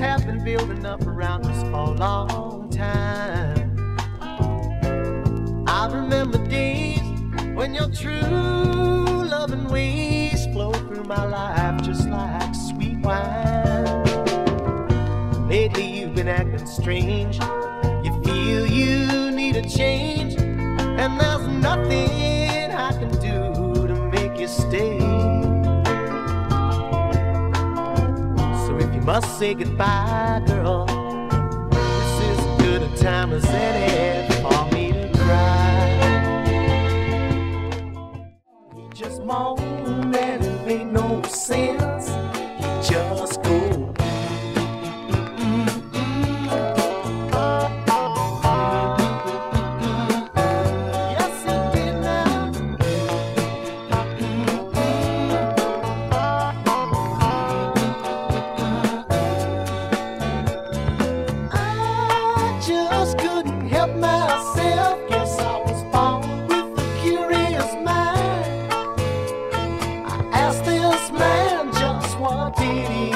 have been building up around us for a long time. I remember days when your true loving ways flow through my life just like sweet wine. Lately you've been acting strange. You feel you need a change, and there's nothing I can do to make you stay. So if you must say goodbye, girl, this is as good a time as any for me to cry. You just moan and it made no sense. You just go. Just couldn't help myself. Guess I was born with a curious mind. I asked this man just what did he